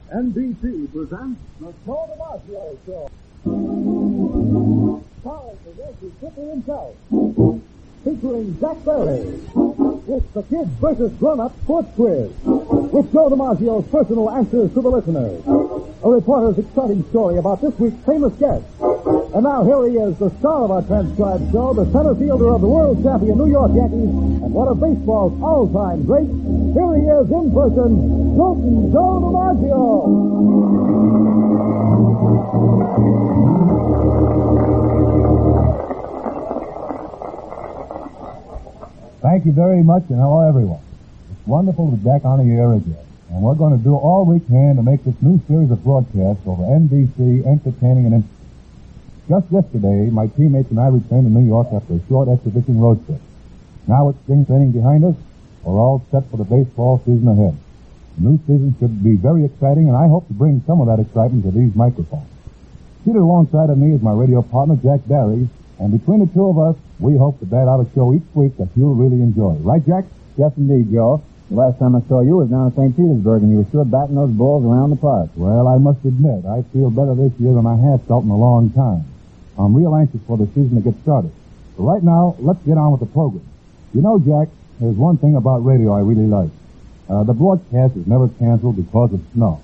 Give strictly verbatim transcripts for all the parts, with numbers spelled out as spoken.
N B C presents The Joe DiMaggio Show. Starring the Yankee City himself, featuring Jack Barry. It's the Kids versus Grown-Up Sports Quiz, with Joe DiMaggio's personal answers to the listeners. A reporter's exciting story about this week's famous guest. And now here he is, the star of our transcribed show, the center fielder of the world champion New York Yankees, and one of baseball's all-time greats. Here he is in person, Joltin' Joe DiMaggio. Thank you very much, and hello, everyone. It's wonderful to be back on the air again. And we're going to do all we can to make this new series of broadcasts over N B C entertaining and interesting. Just yesterday, my teammates and I returned to New York after a short exhibition road trip. Now with spring training behind us, we're all set for the baseball season ahead. The new season should be very exciting, and I hope to bring some of that excitement to these microphones. Seated alongside of me is my radio partner, Jack Barry, and between the two of us, we hope to bat out a show each week that you'll really enjoy. Right, Jack? Yes, indeed, Joe. The last time I saw you was down at Saint Petersburg, and you were sure batting those balls around the park. Well, I must admit, I feel better this year than I have felt in a long time. I'm real anxious for the season to get started. But right now, let's get on with the program. You know, Jack, there's one thing about radio I really like. Uh, the broadcast is never canceled because of snow.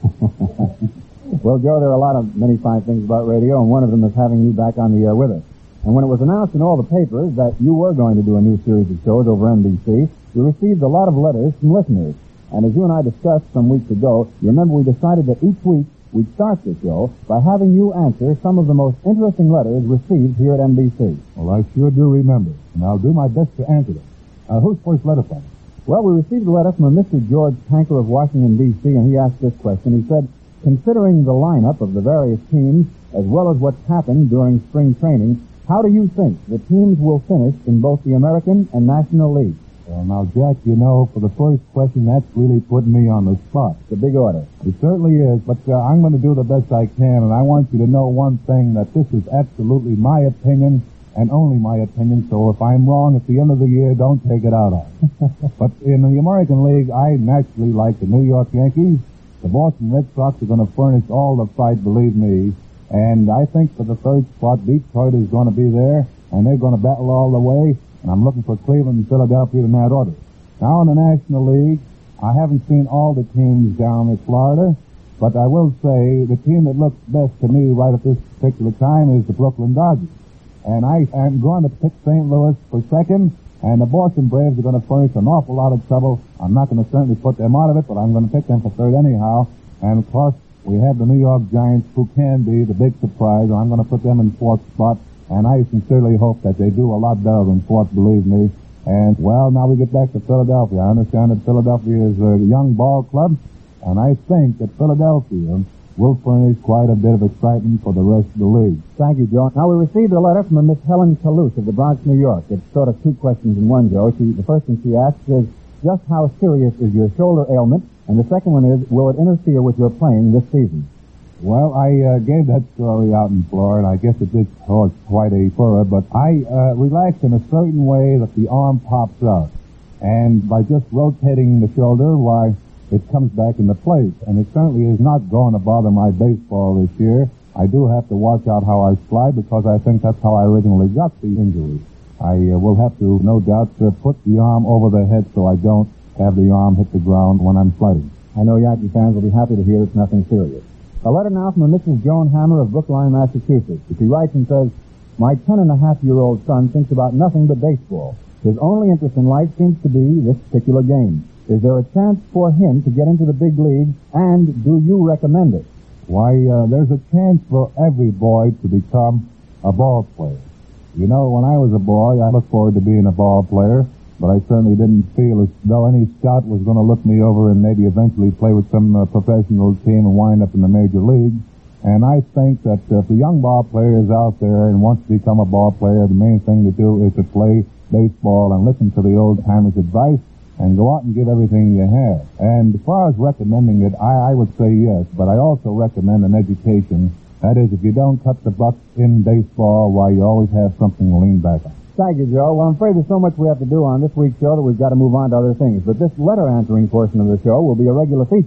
Well, Joe, there are a lot of many fine things about radio, and one of them is having you back on the air with us. And when it was announced in all the papers that you were going to do a new series of shows over N B C, we received a lot of letters from listeners. And as you and I discussed some weeks ago, you remember we decided that each week we'd start the show by having you answer some of the most interesting letters received here at N B C. Well, I sure do remember, and I'll do my best to answer them. Uh, whose first letter from? Well, we received a letter from a Mister George Tanker of Washington, D C, and he asked this question. He said, considering the lineup of the various teams, as well as what's happened during spring training, how do you think the teams will finish in both the American and National League? Well, now, Jack, you know, for the first question, that's really putting me on the spot. It's a big order. It certainly is, but uh, I'm going to do the best I can, and I want you to know one thing, that this is absolutely my opinion, and only my opinion, so if I'm wrong at the end of the year, don't take it out on me. But in the American League, I naturally like the New York Yankees. The Boston Red Sox are going to furnish all the fight, believe me. And I think for the third spot, Detroit is going to be there, and they're going to battle all the way, and I'm looking for Cleveland and Philadelphia in that order. Now in the National League, I haven't seen all the teams down in Florida, but I will say the team that looks best to me right at this particular time is the Brooklyn Dodgers. And I am going to pick Saint Louis for second, and the Boston Braves are going to furnish an awful lot of trouble. I'm not going to certainly put them out of it, but I'm going to pick them for third anyhow. And of course, we have the New York Giants, who can be the big surprise. I'm going to put them in fourth spot, and I sincerely hope that they do a lot better than fourth, believe me. And, well, now we get back to Philadelphia. I understand that Philadelphia is a young ball club, and I think that Philadelphia will furnish quite a bit of excitement for the rest of the league. Thank you, Joe. Now, we received a letter from a Miss Helen Toulouse of the Bronx, New York. It's sort of two questions in one, Joe. She, the first thing she asks is, just how serious is your shoulder ailment? And the second one is, will it interfere with your playing this season? Well, I uh, gave that story out in Florida. I guess it did cause quite a furor, but I uh, relax in a certain way that the arm pops out. And by just rotating the shoulder, why, it comes back into place. And it certainly is not going to bother my baseball this year. I do have to watch out how I slide, because I think that's how I originally got the injury. I uh, will have to, no doubt, uh, put the arm over the head so I don't have the arm hit the ground when I'm sliding. I know Yankee fans will be happy to hear it's nothing serious. A letter now from a Missus Joan Hammer of Brookline, Massachusetts. She writes and says, my ten-and-a-half-year-old son thinks about nothing but baseball. His only interest in life seems to be this particular game. Is there a chance for him to get into the big league, and do you recommend it? Why, uh, there's a chance for every boy to become a ball player. You know, when I was a boy, I looked forward to being a ball player, but I certainly didn't feel as though any scout was going to look me over and maybe eventually play with some uh, professional team and wind up in the major league. And I think that uh, if a young ball player is out there and wants to become a ball player, the main thing to do is to play baseball and listen to the old-timers' advice and go out and give everything you have. And as far as recommending it, I, I would say yes, but I also recommend an education. That is, if you don't cut the buck in baseball, why, you always have something to lean back on. Thank you, Joe. Well, I'm afraid there's so much we have to do on this week's show that we've got to move on to other things. But this letter answering portion of the show will be a regular feature.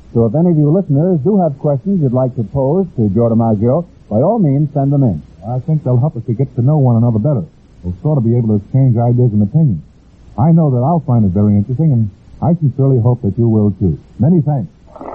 So if any of you listeners do have questions you'd like to pose to Joe DiMaggio, by all means, send them in. I think they'll help us to get to know one another better. We'll sort of be able to exchange ideas and opinions. I know that I'll find it very interesting, and I sincerely hope that you will, too. Many thanks.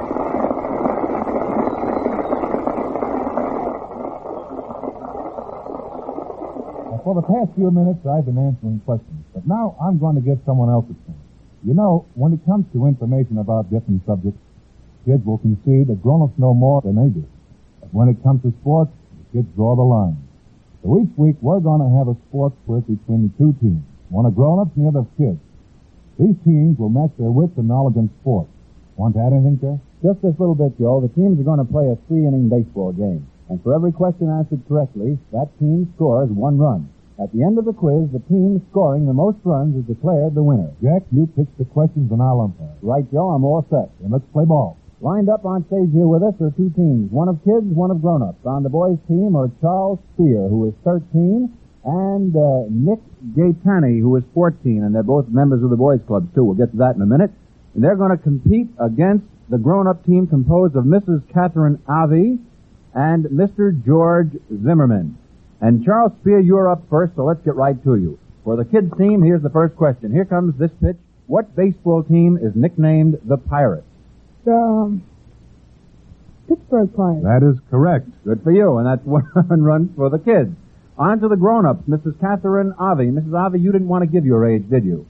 For the past few minutes, I've been answering questions, but now I'm going to give someone else a chance. You know, when it comes to information about different subjects, kids will concede that grown-ups know more than they do. But when it comes to sports, the kids draw the line. So each week, we're going to have a sports quiz between the two teams, one of grown-ups and the other of kids. These teams will match their wits and knowledge in sports. Want to add anything, Jeff? Just this little bit, Joe. The teams are going to play a three-inning baseball game. And for every question answered correctly, that team scores one run. At the end of the quiz, the team scoring the most runs is declared the winner. Jack, you pitch the questions and I'll umpire. Right, Joe. I'm all set. Then let's play ball. Lined up on stage here with us are two teams, one of kids, one of grown-ups. On the boys' team are Charles Spear, who is thirteen, and uh, Nick Gaetani, who is fourteen, and they're both members of the boys' clubs, too. We'll get to that in a minute. And they're going to compete against the grown-up team composed of Missus Catherine Avi and Mister George Zimmerman. And Charles Spear, you're up first, so let's get right to you. For the kids' team, here's the first question. Here comes this pitch. What baseball team is nicknamed the Pirates? The um, Pittsburgh Pirates. That is correct. Good for you, and that's one run for the kids. On to the grown-ups, Missus Catherine Avi. Missus Avi, you didn't want to give your age, did you?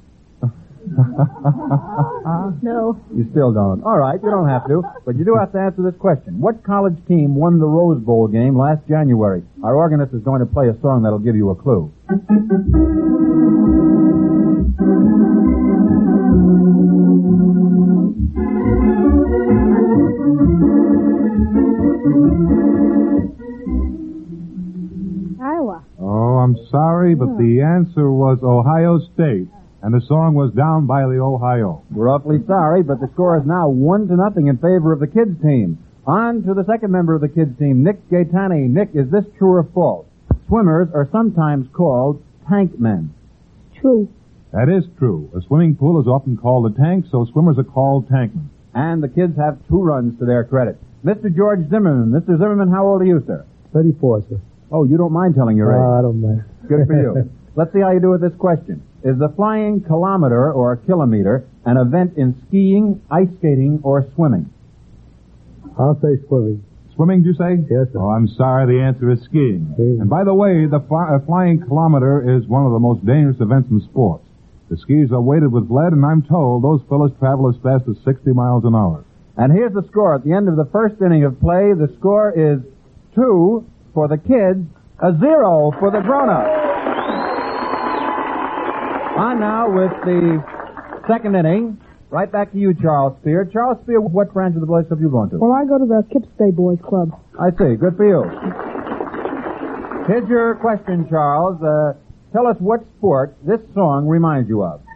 No. You still don't. All right, you don't have to, but you do have to answer this question. What college team won the Rose Bowl game last January? Our organist is going to play a song that'll give you a clue. Iowa. Oh, I'm sorry, but the answer was Ohio State, and the song was Down by the Ohio. We're awfully sorry, but the score is now one to nothing in favor of the kids' team. On to the second member of the kids' team, Nick Gaetani. Nick, is this true or false? Swimmers are sometimes called tank men. True. That is true. A swimming pool is often called a tank, so swimmers are called tankmen. And the kids have two runs to their credit. Mister George Zimmerman. Mister Zimmerman, how old are you, sir? thirty-four, sir. Oh, you don't mind telling your Uh, age. I don't mind. Good for you. Let's see how you do with this question. Is the flying kilometer or kilometer an event in skiing, ice skating, or swimming? I'll say swimming. Swimming, did you say? Yes, sir. Oh, I'm sorry, the answer is skiing. Skiing. And by the way, the fly, uh, flying kilometer is one of the most dangerous events in sports. The skis are weighted with lead, and I'm told those fellows travel as fast as sixty miles an hour. And here's the score. At the end of the first inning of play, the score is two for the kids, a zero for the grown-ups. On now with the second inning. Right back to you, Charles Spear. Charles Spear, what branch of the boys club you going to? Well, I go to the Kipsday Boys Club. I see. Good for you. Here's your question, Charles. Uh, tell us what sport this song reminds you of.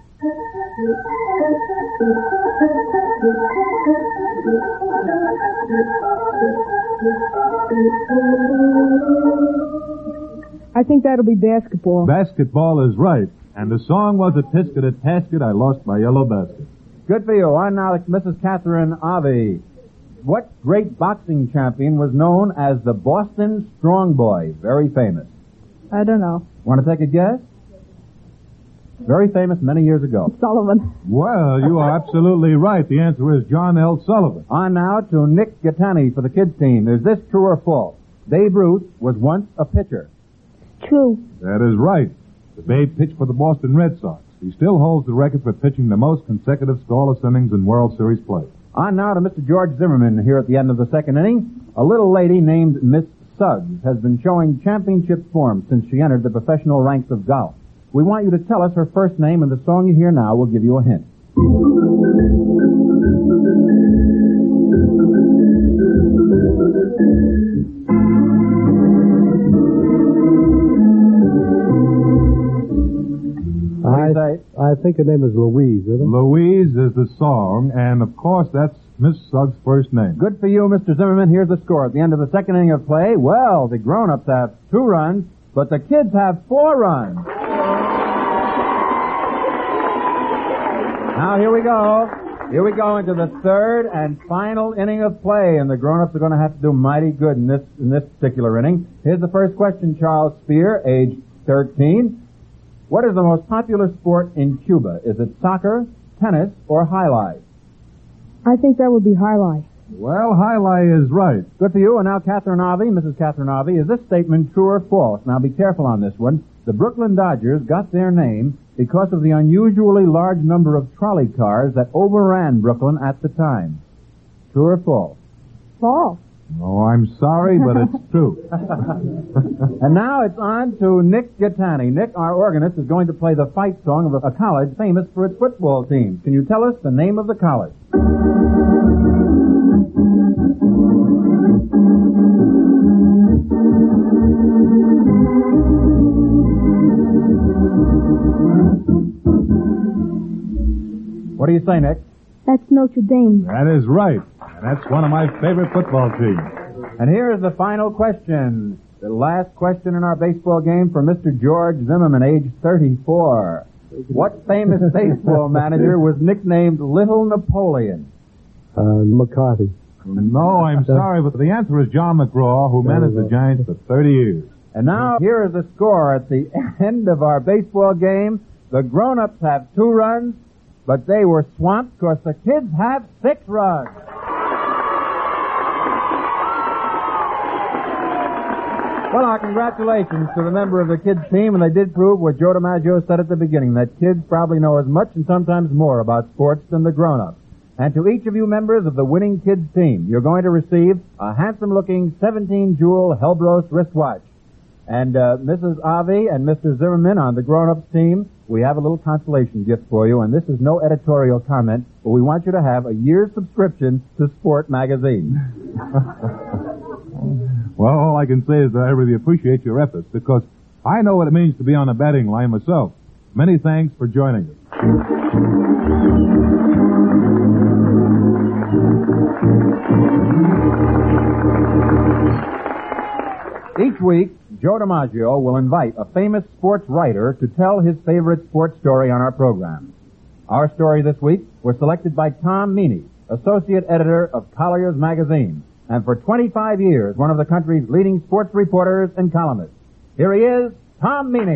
I think that'll be basketball. Basketball is right. And the song was a tisket, a tasket, I lost my yellow basket. Good for you. On now, Missus Catherine Avi. What great boxing champion was known as the Boston Strong Boy? Very famous. I don't know. Want to take a guess? Very famous many years ago. Sullivan. Well, you are absolutely right. The answer is John L. Sullivan. On now to Nick Gaetani for the kids team. Is this true or false? Babe Ruth was once a pitcher. True. That is right. The Babe pitched for the Boston Red Sox. He still holds the record for pitching the most consecutive scoreless innings in World Series play. On now to Mister George Zimmerman here at the end of the second inning. A little lady named Miss Suggs has been showing championship form since she entered the professional ranks of golf. We want you to tell us her first name, and the song you hear now will give you a hint. I, I think her name is Louise, isn't it? Louise is the song, and of course that's Miss Suggs' first name. Good for you, Mister Zimmerman. Here's the score. At the end of the second inning of play, well, the grown-ups have two runs, but the kids have four runs. Now, here we go. Here we go into the third and final inning of play, and the grown-ups are going to have to do mighty good in this in this particular inning. Here's the first question, Charles Spear, age thirteen. What is the most popular sport in Cuba? Is it soccer, tennis, or highlight? I think that would be highlight. Well, highlight is right. Good for you. And now, Catherine Avi, Missus Catherine Avi, is this statement true or false? Now, be careful on this one. The Brooklyn Dodgers got their name because of the unusually large number of trolley cars that overran Brooklyn at the time. True or false? False. Oh, I'm sorry, but it's true. And now it's on to Nick Gattani. Nick, our organist, is going to play the fight song of a college famous for its football team. Can you tell us the name of the college? What do you say, Nick? That's Notre Dame. That is right. And that's one of my favorite football teams. And here is the final question. The last question in our baseball game for Mister George Zimmerman, age thirty-four. What famous baseball manager was nicknamed Little Napoleon? Uh, McCarthy. No, I'm sorry, but the answer is John McGraw, who managed the Giants for thirty years. And now, here is the score at the end of our baseball game. The grown-ups have two runs, but they were swamped because the kids have six runs. Well, our congratulations to the member of the kids team, and they did prove what Joe DiMaggio said at the beginning, that kids probably know as much and sometimes more about sports than the grown-ups. And to each of you members of the winning kids team, you're going to receive a handsome-looking seventeen-jewel Helbros wristwatch. And uh, Missus Avi and Mister Zimmerman on the grown-ups team, we have a little consolation gift for you, and this is no editorial comment, but we want you to have a year's subscription to Sport Magazine. Well, all I can say is that I really appreciate your efforts, because I know what it means to be on the batting line myself. Many thanks for joining us. Each week, Joe DiMaggio will invite a famous sports writer to tell his favorite sports story on our program. Our story this week was selected by Tom Meany, associate editor of Collier's Magazine, and for twenty-five years, one of the country's leading sports reporters and columnists. Here he is, Tom Meany.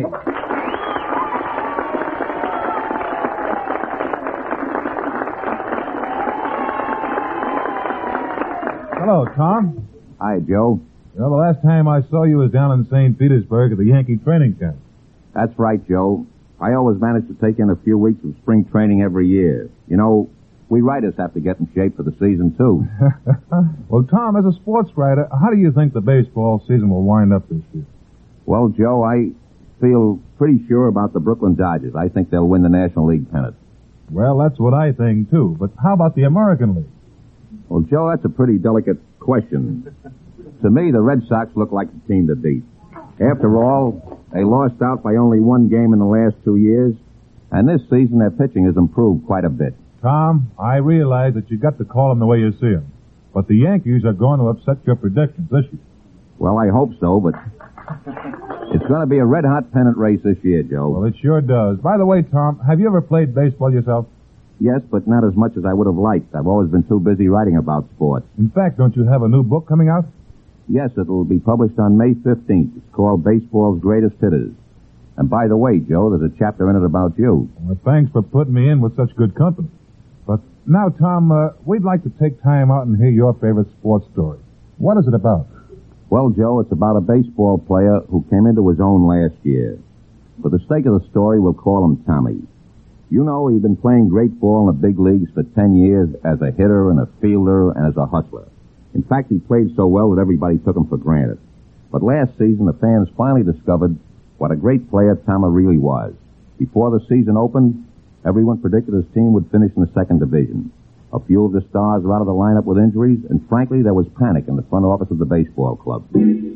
Hello, Tom. Hi, Joe. Well, the last time I saw you was down in Saint Petersburg at the Yankee training camp. That's right, Joe. I always manage to take in a few weeks of spring training every year. You know, we writers have to get in shape for the season, too. Well, Tom, as a sports writer, how do you think the baseball season will wind up this year? Well, Joe, I feel pretty sure about the Brooklyn Dodgers. I think they'll win the National League pennant. Well, that's what I think, too. But how about the American League? Well, Joe, that's a pretty delicate question. To me, the Red Sox look like the team to beat. After all, they lost out by only one game in the last two years, and this season their pitching has improved quite a bit. Tom, I realize that you got to call them the way you see them, but the Yankees are going to upset your predictions this year. Well, I hope so, but it's going to be a red-hot pennant race this year, Joe. Well, it sure does. By the way, Tom, have you ever played baseball yourself? Yes, but not as much as I would have liked. I've always been too busy writing about sports. In fact, don't you have a new book coming out? Yes, it will be published on May fifteenth. It's called Baseball's Greatest Hitters. And by the way, Joe, there's a chapter in it about you. Well, thanks for putting me in with such good company. But now, Tom, uh, we'd like to take time out and hear your favorite sports story. What is it about? Well, Joe, it's about a baseball player who came into his own last year. For the sake of the story, we'll call him Tommy. You know, he'd been playing great ball in the big leagues for ten years as a hitter and a fielder and as a hustler. In fact, he played so well that everybody took him for granted. But last season, the fans finally discovered what a great player Tommy really was. Before the season opened, everyone predicted his team would finish in the second division. A few of the stars were out of the lineup with injuries, and frankly, there was panic in the front office of the baseball club.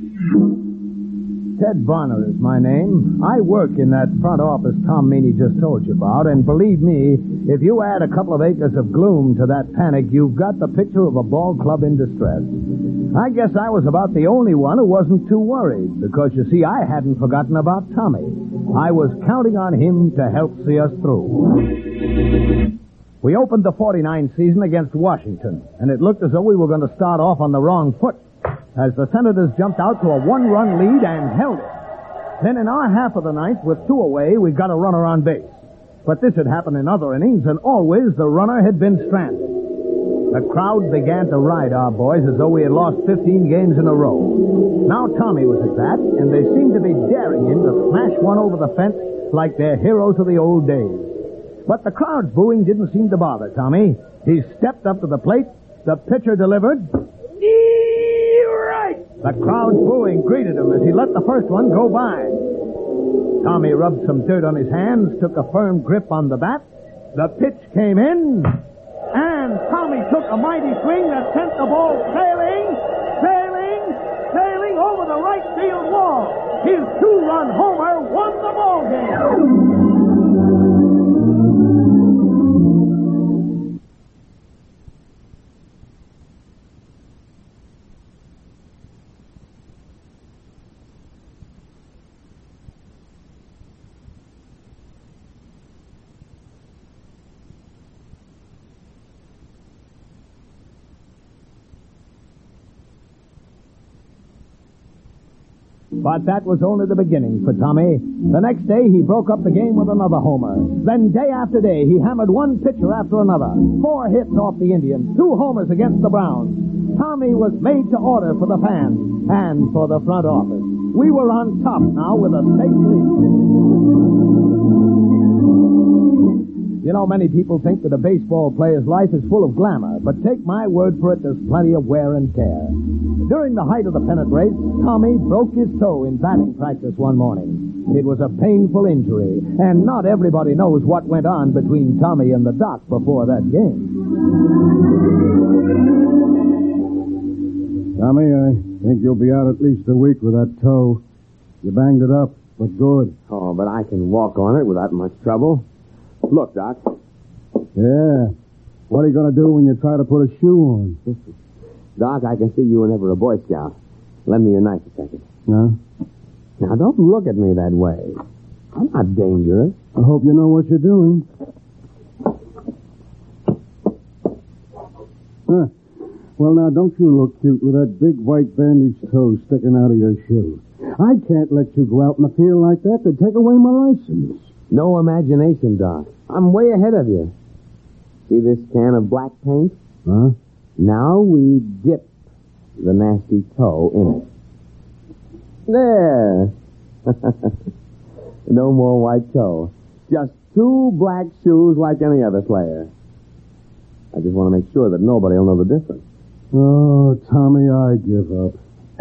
Ted Bonner is my name. I work in that front office Tom Meany just told you about, and believe me, if you add a couple of acres of gloom to that panic, you've got the picture of a ball club in distress. I guess I was about the only one who wasn't too worried, because, you see, I hadn't forgotten about Tommy. I was counting on him to help see us through. We opened the forty-nine season against Washington, and it looked as though we were going to start off on the wrong foot as the Senators jumped out to a one-run lead and held it. Then in our half of the ninth, with two away, we got a runner on base. But this had happened in other innings, and always the runner had been stranded. The crowd began to ride our boys as though we had lost fifteen games in a row. Now Tommy was at bat, and they seemed to be daring him to smash one over the fence like they're heroes of the old days. But the crowd's booing didn't seem to bother Tommy. He stepped up to the plate. The pitcher delivered. Right! The crowd's booing greeted him as he let the first one go by. Tommy rubbed some dirt on his hands, took a firm grip on the bat. The pitch came in, and Tommy took a mighty swing that sent the ball sailing, sailing, sailing over the right field wall. His two-run homer won the ball game. But that was only the beginning for Tommy. The next day, he broke up the game with another homer. Then day after day, he hammered one pitcher after another. Four hits off the Indians, two homers against the Browns. Tommy was made to order for the fans and for the front office. We were on top now with a safe lead. You know, many people think that a baseball player's life is full of glamour, but take my word for it, there's plenty of wear and tear. During the height of the pennant race, Tommy broke his toe in batting practice one morning. It was a painful injury, and not everybody knows what went on between Tommy and the doc before that game. Tommy, I think you'll be out at least a week with that toe. You banged it up, but good. Oh, but I can walk on it without much trouble. Look, Doc. Yeah. What are you going to do when you try to put a shoe on? Doc, I can see you were never a Boy Scout. Lend me your knife a second. No? Now, don't look at me that way. I'm not dangerous. I hope you know what you're doing. Huh. Well, now, don't you look cute with that big white bandaged toe sticking out of your shoe. I can't let you go out in the field like that. They'd take away my license. No imagination, Doc. I'm way ahead of you. See this can of black paint? Huh? Now we dip the nasty toe in it. There. No more white toe. Just two black shoes like any other player. I just want to make sure that nobody will know the difference. Oh, Tommy, I give up.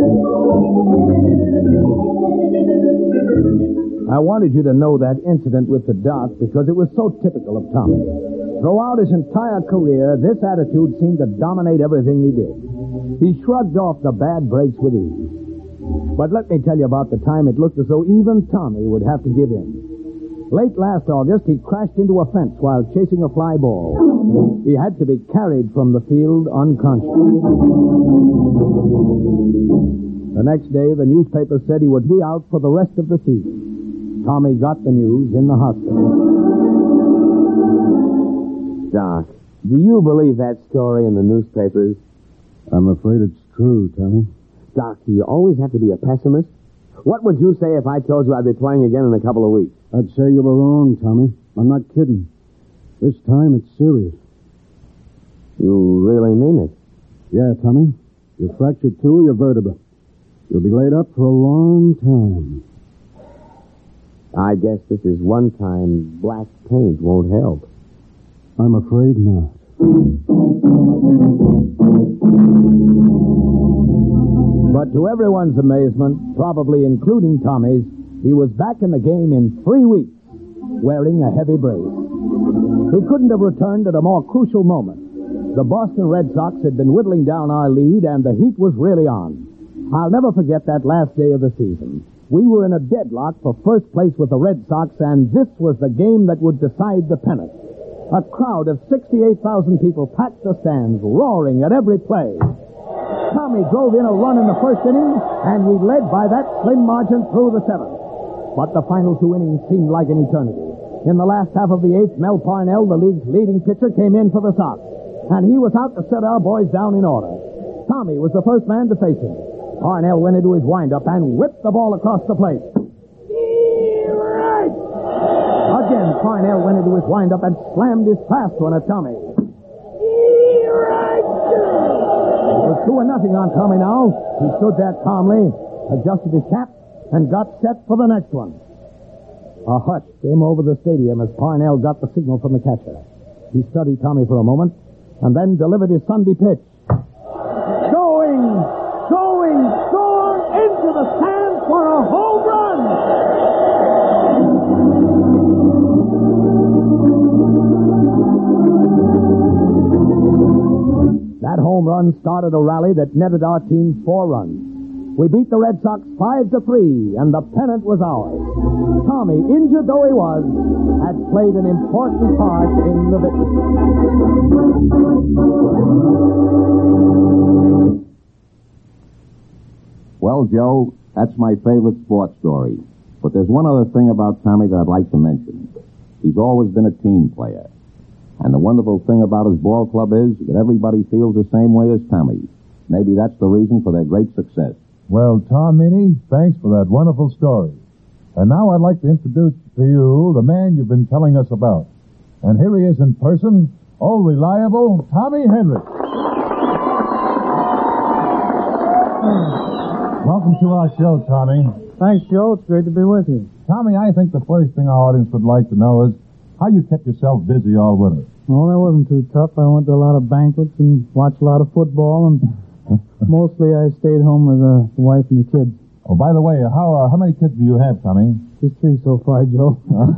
I wanted you to know that incident with the doc because it was so typical of Tommy. Throughout his entire career, this attitude seemed to dominate everything he did. He shrugged off the bad breaks with ease. But let me tell you about the time it looked as though even Tommy would have to give in. Late last August, he crashed into a fence while chasing a fly ball. He had to be carried from the field unconscious. The next day, the newspaper said he would be out for the rest of the season. Tommy got the news in the hospital. Doc, do you believe that story in the newspapers? I'm afraid it's true, Tommy. Doc, do you always have to be a pessimist? What would you say if I told you I'd be playing again in a couple of weeks? I'd say you were wrong, Tommy. I'm not kidding. This time it's serious. You really mean it? Yeah, Tommy. You fractured two of your vertebrae. You'll be laid up for a long time. I guess this is one time black paint won't help. I'm afraid not. But to everyone's amazement, probably including Tommy's, he was back in the game in three weeks, wearing a heavy brace. He couldn't have returned at a more crucial moment. The Boston Red Sox had been whittling down our lead, and the heat was really on. I'll never forget that last day of the season. We were in a deadlock for first place with the Red Sox, and this was the game that would decide the pennant. A crowd of sixty-eight thousand people packed the stands, roaring at every play. Tommy drove in a run in the first inning, and we led by that slim margin through the seventh. But the final two innings seemed like an eternity. In the last half of the eighth, Mel Parnell, the league's leading pitcher, came in for the Sox. And he was out to set our boys down in order. Tommy was the first man to face him. Parnell went into his windup and whipped the ball across the plate. Right! Again, Parnell went into his windup and slammed his fast one at Tommy. Right! It was two and nothing on Tommy now. He stood there calmly, adjusted his cap, and got set for the next one. A hush came over the stadium as Parnell got the signal from the catcher. He studied Tommy for a moment and then delivered his Sunday pitch. Going, going, going into the stands for a home run! That home run started a rally that netted our team four runs. We beat the Red Sox five to three, and the pennant was ours. Tommy, injured though he was, had played an important part in the victory. Well, Joe, that's my favorite sports story. But there's one other thing about Tommy that I'd like to mention. He's always been a team player. And the wonderful thing about his ball club is that everybody feels the same way as Tommy. Maybe that's the reason for their great success. Well, Tom Meany, thanks for that wonderful story. And now I'd like to introduce to you the man you've been telling us about. And here he is in person, old reliable Tommy Henry. Welcome to our show, Tommy. Thanks, Joe. It's great to be with you. Tommy, I think the first thing our audience would like to know is how you kept yourself busy all winter. Well, that wasn't too tough. I went to a lot of banquets and watched a lot of football, and mostly I stayed home with uh, the wife and the kids. Oh, by the way, how uh, how many kids do you have, Tommy? Just three so far, Joe.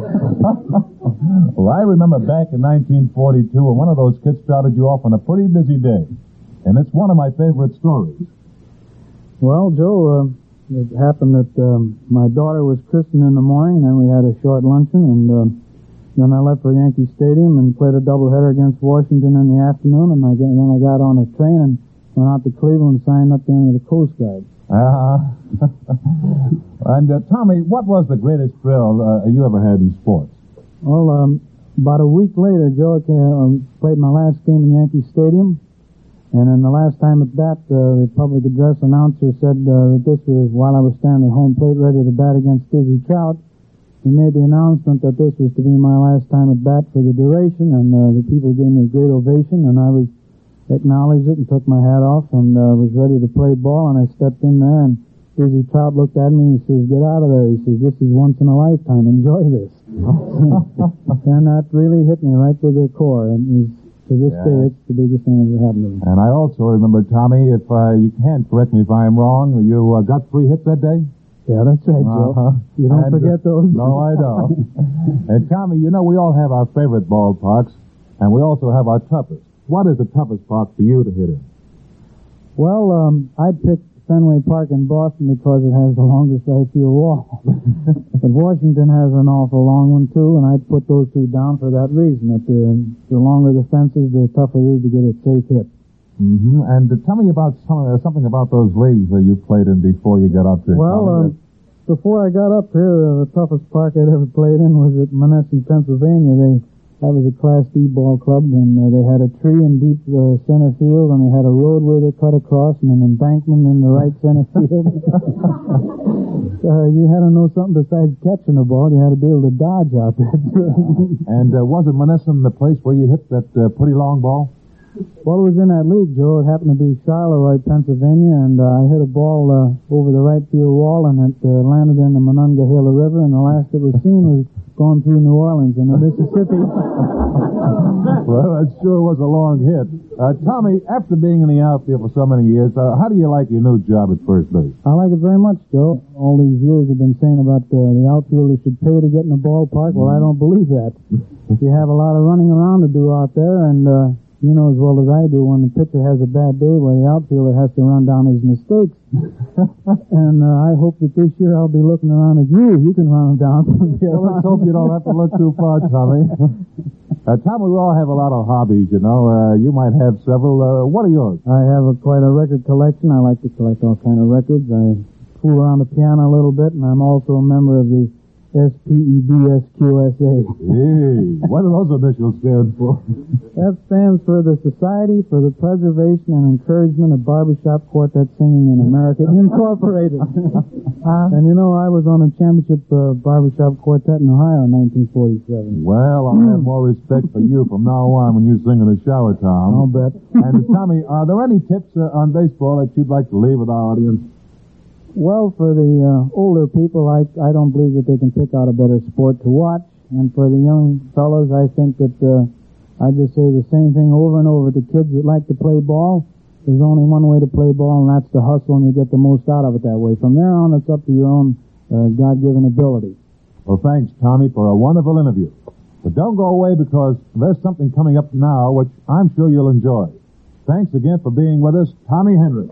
Well, I remember back in nineteen forty-two when one of those kids started you off on a pretty busy day. And it's one of my favorite stories. Well, Joe, uh, it happened that um, my daughter was christened in the morning, and then we had a short luncheon, and uh, then I left for Yankee Stadium and played a doubleheader against Washington in the afternoon, and, I get, and then I got on a train and went out to Cleveland and signed up there with the Coast Guard. Uh-huh. And, uh, Tommy, what was the greatest thrill uh, you ever had in sports? Well, um, about a week later, Joe, I um, played my last game in Yankee Stadium, and then the last time at bat, uh, the public address announcer said uh, that this was while I was standing at home plate ready to bat against Dizzy Trout. He made the announcement that this was to be my last time at bat for the duration, and uh, the people gave me a great ovation, and I was acknowledged it and took my hat off and uh, was ready to play ball, and I stepped in there, and Dizzy Trout looked at me and he says, "Get out of there." He says, "This is once in a lifetime. Enjoy this." And that really hit me right to the core, and it was, to this yeah. day, it's the biggest thing that ever happened to me. And I also remember, Tommy, if uh, you can't correct me if I'm wrong, you uh, got three hits that day? Yeah, that's right, Joe. Uh-huh. You don't and, forget those. No, I don't. And Tommy, you know, we all have our favorite ballparks, and we also have our toughest. What is the toughest park for you to hit in? Well, um, I'd pick Fenway Park in Boston because it has the longest right field wall. But Washington has an awful long one, too, and I'd put those two down for that reason, that the, the longer the fences, the tougher it is to get a safe hit. Mm-hmm. And uh, tell me about some, uh, something about those leagues that you played in before you got up here. Well, uh, before I got up here, uh, the toughest park I'd ever played in was at Monessen, Pennsylvania. They That was a Class D ball club, and uh, they had a tree in deep uh, center field, and they had a roadway that cut across, and an embankment in the right center field. uh, you had to know something besides catching the ball. You had to be able to dodge out there. And uh, wasn't Monessen the place where you hit that uh, pretty long ball? Well, it was in that league, Joe. It happened to be Charleroi, Pennsylvania, and uh, I hit a ball uh, over the right field wall, and it uh, landed in the Monongahela River, and the last it was seen was going through New Orleans and the Mississippi. Well, that sure was a long hit. Uh, Tommy, after being in the outfield for so many years, uh, how do you like your new job at first base? I like it very much, Joe. All these years have been saying about uh, the outfielders should pay to get in the ballpark. Well, I don't believe that. You have a lot of running around to do out there, and uh, you know as well as I do when the pitcher has a bad day where the outfielder has to run down his mistakes. And uh, I hope that this year I'll be looking around at you. You can run them down. Well, let's hope you don't have to look too far, Tommy. Uh, Tommy, we all have a lot of hobbies, you know. Uh, you might have several. Uh, what are yours? I have a, quite a record collection. I like to collect all kind of records. I fool around the piano a little bit, and I'm also a member of the S P E D S Q S A. Hey, what do those initials stand for? That stands for the Society for the Preservation and Encouragement of Barbershop Quartet Singing in America, Incorporated. And you know, I was on a championship uh, barbershop quartet in Ohio in nineteen forty-seven. Well, I'll have more respect for you from now on when you sing in the shower, Tom. I'll bet. And Tommy, are there any tips uh, on baseball that you'd like to leave with our audience? Well, for the uh, older people, I, I don't believe that they can pick out a better sport to watch. And for the young fellows, I think that uh, I just say the same thing over and over to kids that like to play ball. There's only one way to play ball, and that's to hustle, and you get the most out of it that way. From there on, it's up to your own uh, God-given ability. Well, thanks, Tommy, for a wonderful interview. But don't go away because there's something coming up now which I'm sure you'll enjoy. Thanks again for being with us, Tommy Henrich.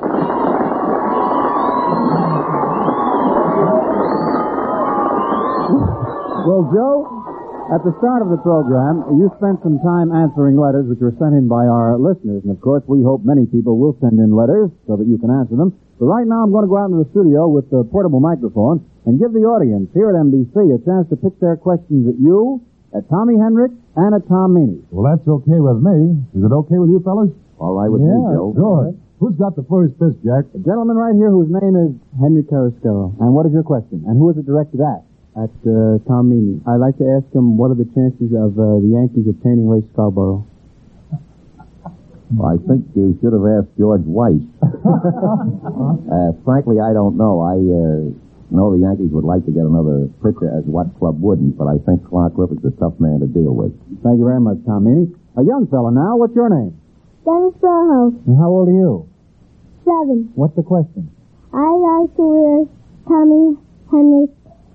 Well, Joe, at the start of the program, you spent some time answering letters which were sent in by our listeners. And, of course, we hope many people will send in letters so that you can answer them. But right now I'm going to go out into the studio with the portable microphone and give the audience here at N B C a chance to pitch their questions at you, at Tommy Henrich, and at Tom Meany. Well, that's okay with me. Is it okay with you, fellas? All right with Yeah, me, Joe. Good. Who's got the first pitch, Jack? The gentleman right here whose name is Henry Carrasquillo. And what is your question? And who is it directed at? At uh, Tom Meany. I'd like to ask him what are the chances of uh, the Yankees obtaining Ray Scarborough? Well, I think you should have asked George Weiss. uh, frankly, I don't know. I uh, know the Yankees would like to get another pitcher, as what club wouldn't, but I think Clark Griffith's a tough man to deal with. Thank you very much, Tom Meany. A young fella now. What's your name? Dennis Burhouse, And how old are you? seven. What's the question? I like to ask Tommy Henrich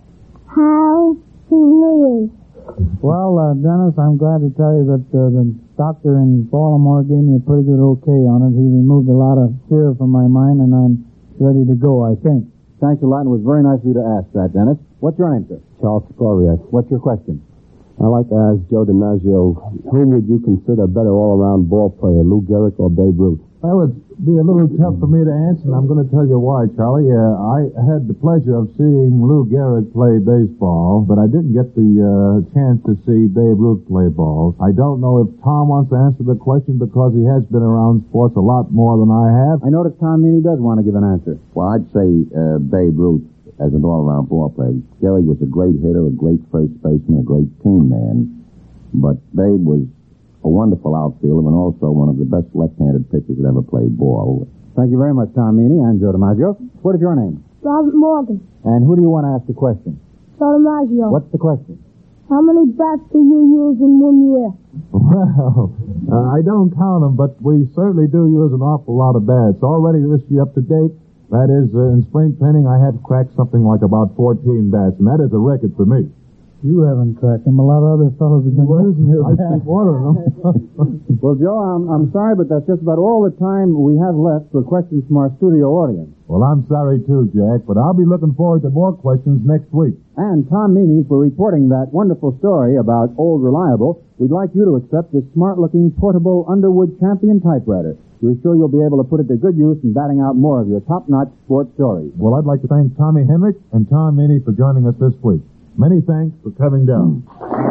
how he is. Well, uh, Dennis, I'm glad to tell you that uh, the doctor in Baltimore gave me a pretty good okay on it. He removed a lot of fear from my mind, and I'm ready to go, I think. Thanks a lot, and it was very nice of you to ask that, Dennis. What's your name, sir? Charles Scoriac. What's your question? I'd like to ask Joe DiMaggio, whom would you consider a better all-around ball player, Lou Gehrig or Babe Ruth? That would be a little tough for me to answer, and I'm going to tell you why, Charlie. Uh, I had the pleasure of seeing Lou Gehrig play baseball, but I didn't get the uh, chance to see Babe Ruth play ball. I don't know if Tom wants to answer the question because he has been around sports a lot more than I have. I notice Tom Meany does want to give an answer. Well, I'd say uh, Babe Ruth as an all-around ball player. Gehrig was a great hitter, a great first baseman, a great team man. But Babe was a wonderful outfielder and also one of the best left-handed pitchers that ever played ball. Thank you very much, Tom Meany and Joe DiMaggio. What is your name? Robert Morgan, And who do you want to ask the question? Joe DiMaggio. What's the question? How many bats do you use in one year? Well, uh, I don't count them, but we certainly do use an awful lot of bats. Already this year up to date, that is, uh, in spring training, I have cracked something like about fourteen bats, and that is a record for me. You haven't cracked them. A lot of other fellows have been using your I bat. keep one of them. Well, Joe, I'm, I'm sorry, but that's just about all the time we have left for questions from our studio audience. Well, I'm sorry too, Jack, but I'll be looking forward to more questions next week. And Tom Meany for reporting that wonderful story about Old Reliable. We'd like you to accept this smart-looking portable Underwood Champion typewriter. We're sure you'll be able to put it to good use in batting out more of your top-notch sports stories. Well, I'd like to thank Tommy Henrich and Tom Meany for joining us this week. Many thanks for coming down.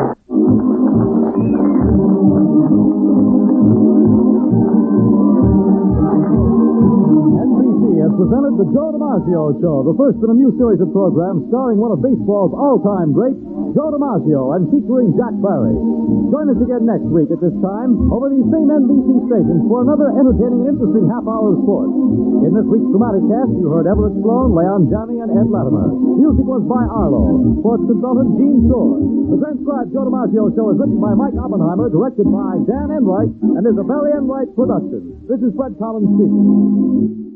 N B C has presented the Joe DiMaggio Show, the first in a new series of programs starring one of baseball's all-time greats, Joe DiMaggio, and featuring Jack Barry. Join us again next week at this time over these same N B C stations for another entertaining and interesting half hour of sports. In this week's dramatic cast, you heard Everett Sloan, Leon Janney, and Ed Latimer. Music was by Arlo. Sports consultant Gene Shore. The transcribed Joe DiMaggio Show is written by Mike Oppenheimer, directed by Dan Enright, and is a Barry Enright production. This is Fred Collins speaking.